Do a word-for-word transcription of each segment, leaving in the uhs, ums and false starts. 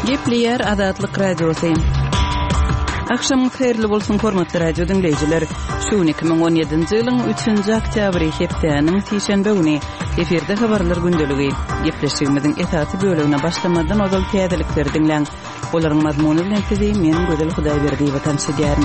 Gepleyer Azatlyk Radiosu. Akşam xeyrli bolsun hormatly radio dinleyijiler. Şu iki bin on ýedinji ýylyň üçünji oktýabry hepdeniň şeýşembe güni eferde habarlar gündeligi. Gepleşigimiziň esasy bölügine başlamadan ozal täzelikleri dinleň. Olaryň mazmuny bilen sizi men Gözel Hudaýberdiýew tanışdyrýaryn.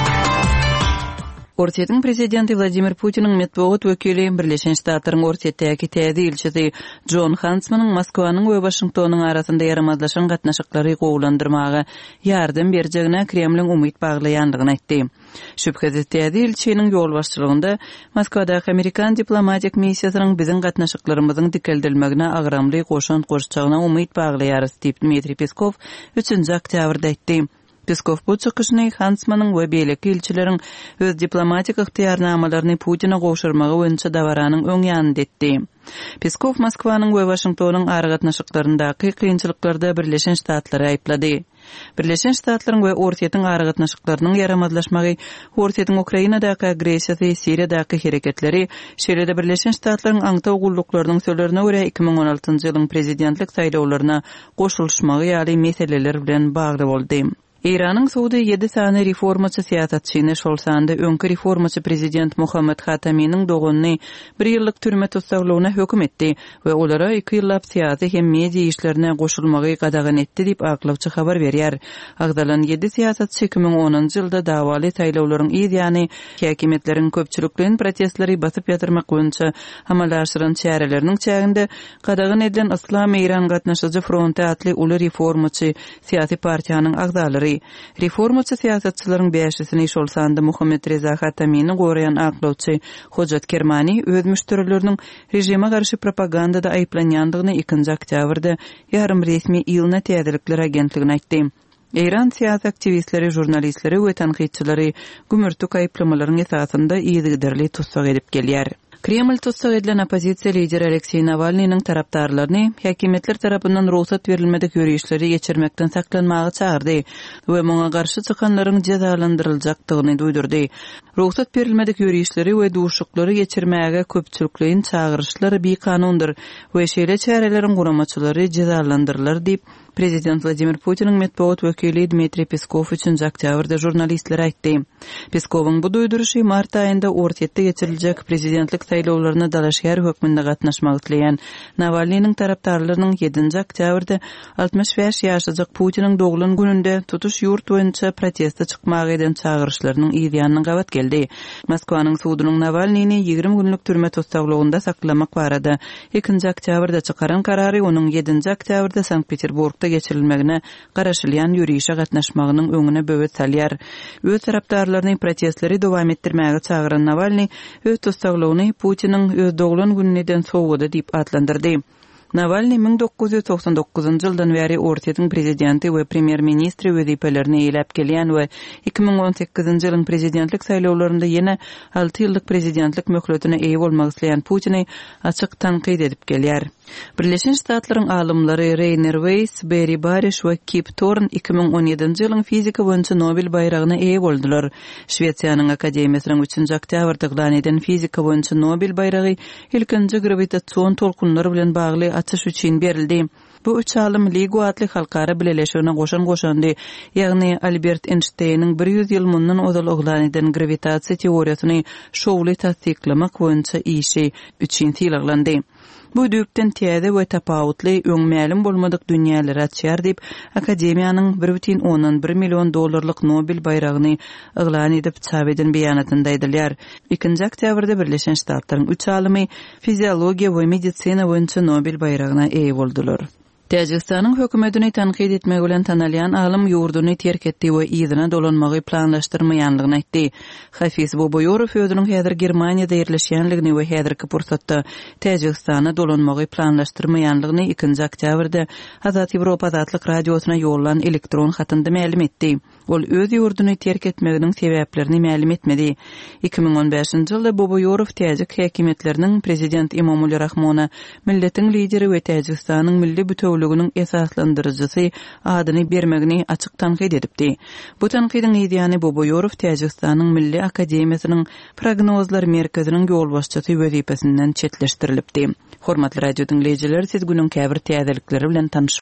Ortiýetiň prezidenti Vladimir Putiniň medeniýet wekili Birleşen Ştatlaryň ortiýetdäki täze ilçisi John Huntsmanyň Moskwanyň we Washingtonyň arasynda ýaramazlaşan gatnaşyklary gowlandyrmagy ýardam berjegine Kremliň umyt baglaýandygyny aýtdy. Şüphesiz täze ilçiniň ýol başçylygynda Moskwadaky Amerikan diplomatik missiýasynyň biziň gatnaşyklarymyzyň dikeldilmegine agramly goşan goşçagyna umyt baglaýarys diýip Dmitri Peskov üçünji oktýabrda aýtdy. Peskov bu çykyşyny Huntsmanyň we beýleki ilçileriň öz diplomatik yktyýarnamalaryny Putina gowşurmagy boýunça dawaranyň öň ýanynda etdi. Peskov Moskwanyň we Washingtonyň ara gatnaşyklaryndaky kynçylyklarda Birleşen Ştatlary aýplady. Birleşen Ştatlaryň we ortiýetiň ara gatnaşyklarynyň ýaramazlaşmagy, ortiýetiň Ukrainadaky agresiýasy, Siriýadaky hereketleri, şeýle-de Birleşen Ştatlaryň aňtaw gulluklarının söýlerine görä iki bin on altynjy ýylyň prezidentlik saýlawlaryna goşulşmagy ýaly meseleler bilen bagly boldy. İran'ın Suudi yedi sany reformaçy siýasatçyny şol sanda öňkü reformaçy prezident Mohammed Khatamiň doganyny bir ýyllyk türme tutsaglygyna hökm etdi we olara iki ýyllap siýasy hem media işlerine goşulmagy gadagan etdi diýip aklawçy habar berýär. Agdalan yedi siýasatçy iki bin onunjy ýylda dawaly saýlawlaryň ýa-ni häkimetleriň köpçülikliň protestleri basyp ýatyrmak boýunça amalaşdyran çäreleriniň çäginde gadagan edilen Islam İran gatnaşyjy fronty atly uly reformaçy siýasy partiýanyň agdalary reformaçy siýasatçylaryň beşisini şol sanda Muhammed Reza Khatamiň gorayan aklawçy Hojat Kermani öz müşterileriniň rejime garşy propagandada aýplanýandygyny ikinji oktýabrda ýarym resmi ýylyna täzelikler agentligine aýtdy. İran siýasat aktivistleri, jurnalistleri we tanqidçileri gümürtük aýplamalaryň esasynda ýygyderli tutsak edip gelýär. Kreml tutsak edilen opozisiýa lideri Aleksey Navalnyň tarapdarlaryny häkimetler tarapyndan ruhsat berilmedik ýürüýüşleri geçirmekden saklanmagy çağırdy we muňa garşy çykanlaryň cezalandyryljakdygyny duýdurdy. Ruhsat berilmedik ýürüýüşleri we duşuklary geçirmäge köpçülikliň çağırışlary bir kanundur we şeýle çäreleriň guramaçylary cezalandyrylýar diýip Prezident Vladimir Putiniň medeniýet wekili Dmitri Peskov üçünji oktýabrda jurnalistlere aýtdy. Peskowyň bu duýduruşy mart aýynda ortiýetde geçiriljek prezidentlik saýlawlaryna dalaşýar hökmünde gatnaşmak dileýän Navalnyň tarapdarlarynyň ýedinji oktýabrda altymyş beş ýaşajak Putiniň doglan gününde tutuş ýurt boýunça protesta çykmagy eden çağırışlarynyň ýa-ni gabat geldi. Moskwanyň sudunyň Navalnyny ýigirme günlük türme tutsaklygynda saklamak barada ikinji oktýabrda çykaran karary onuň ýedinji oktýabrda Sankt-Peterburgda geçirilmegine garaşylýan ýürüýüşe gatnaşmagynyň öňüne böwet salýar. Öz tarapdarlaryny protestleri dowam etdirmäge çagyran Navalny öz tutsaklygyny Putiniň öz doglan gününden sowgada diýip adlandyrdy. Navalny bin dokuz ýüz toksan dokuzunjy ýyldan beri ortiýetiň prezidenti we premier ministri wezipelerini eýlep gelýän we iki bin on sekizinji ýylyň prezidentlik saýlawlarynda ýene alty ýyllyk prezidentlik möhletine eýe bolmak isleýän Putini açyk tanqid edip gelýär. Birleşen Ştatlaryň alymlary Rainer Weiss, Barry Barish we Kip Thorne iki bin on ýedinji ýylyň fizika boýunça Nobel bayragyna eýe boldular. Şwetsiýanyň akademiýasynyň üçünji oktýabrda glan eden fizika boýunça Nobel bayragi ilkinji gravitasiýon tolkunlary bilen bagly açyş üçin berildi. Bu üç alym Ligo atly halkara birleşigine goşan goşandy. Ýagny Albert Einstein'in bir ýüz ýyl mundan ozal oglan eden gravitasiýa teoriýasyny şowly tasdiklamak boýunça işi üçin tilaglandy. Bu düýpden täze we tapawutly öň mälim bolmadyk dünýälere açýar diýip akademiýanyň bir бүтүн ondan bir million dollarlyk Nobel bayragyny eglan edip çap eden beýanatynda aýdylýar. ikinji oktýabrda Birleşen Ştatlaryň üç alymy fiziologiýa we medisina boýunça Nobel bayragyna eýe boldular. Täjikistanyň hökümetini tanqid etmek bilen tanalýan alym ýurduny terk etdi we ýyzyna dolanmagy planlaşdyrmaýandygyny aýtdy. Hafiz Boboýorow özüniň häzir Germaniýada ýerleşýänligini we häzirki pursatda Täjikistana dolanmagy planlaşdyrmaýandygyny ikinji oktýabrda Azat Ýewropa Azatlyk radiosyna ýollan elektron hatynda ma'lum etdi. Ol öz ýurduny terk etmeginiň sebäplerini ma'lum etmedi. iki bin on beşinji ýylda Boboýorow täjik häkimetleriniň prezident Emomali Rahmona milletiň lideri we Täjikistanyň milli bütünlüğünün esaslandırıcısı adyny bermegini açyk tanqid edipdi. Bu tanqidiň ýa-ni Boboýorow Täjikistanyň Milli Akademiýasynyň prognozlar merkeziniň ýol başçysy wezipesinden çetleşdirilipdi. Hormatly radio dinleýijiler, siz günüň käbir täzelikleri bilen tanyş